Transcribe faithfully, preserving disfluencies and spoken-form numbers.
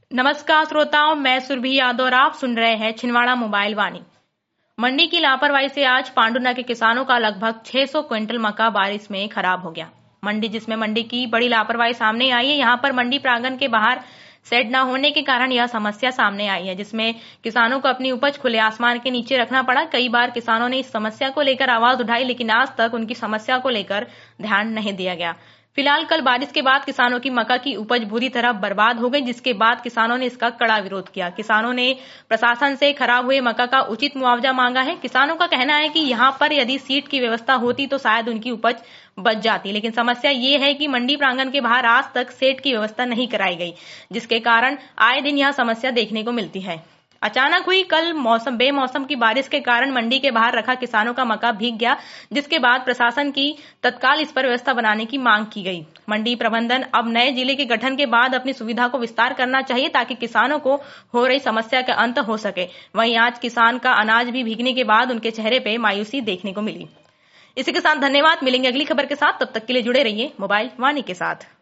नमस्कार श्रोताओं, मैं सुरभि यादव और आप सुन रहे हैं छिंदवाड़ा मोबाइल वाणी। मंडी की लापरवाही से आज पांडुना के किसानों का लगभग छह सौ क्विंटल मक्का बारिश में खराब हो गया। मंडी जिसमें मंडी की बड़ी लापरवाही सामने आई है, यहां पर मंडी प्रांगण के बाहर शेड न होने के कारण यह समस्या सामने आई है, जिसमें किसानों को अपनी उपज खुले आसमान के नीचे रखना पड़ा। कई बार किसानों ने इस समस्या को लेकर आवाज उठाई, लेकिन आज तक उनकी समस्या को लेकर ध्यान नहीं दिया गया। फिलहाल कल बारिश के बाद किसानों की मक्का की उपज बुरी तरह बर्बाद हो गई, जिसके बाद किसानों ने इसका कड़ा विरोध किया। किसानों ने प्रशासन से खराब हुए मक्का का उचित मुआवजा मांगा है। किसानों का कहना है कि यहां पर यदि सीड की व्यवस्था होती तो शायद उनकी उपज बच जाती, लेकिन समस्या ये है कि मंडी प्रांगण के बाहर आज तक शेड की व्यवस्था नहीं कराई गई, जिसके कारण आए दिन यह समस्या देखने को मिलती है। अचानक हुई कल मौसम बेमौसम की बारिश के कारण मंडी के बाहर रखा किसानों का मक्का भीग गया, जिसके बाद प्रशासन की तत्काल इस पर व्यवस्था बनाने की मांग की गई। मंडी प्रबंधन अब नए जिले के गठन के बाद अपनी सुविधा को विस्तार करना चाहिए, ताकि किसानों को हो रही समस्या का अंत हो सके। वहीं आज किसान का अनाज भी भीगने के बाद उनके चेहरे पे मायूसी देखने को मिली। इसी के साथ धन्यवाद। मिलेंगे अगली खबर के साथ, तब तक के लिए जुड़े रहिए मोबाइल वाणी के साथ।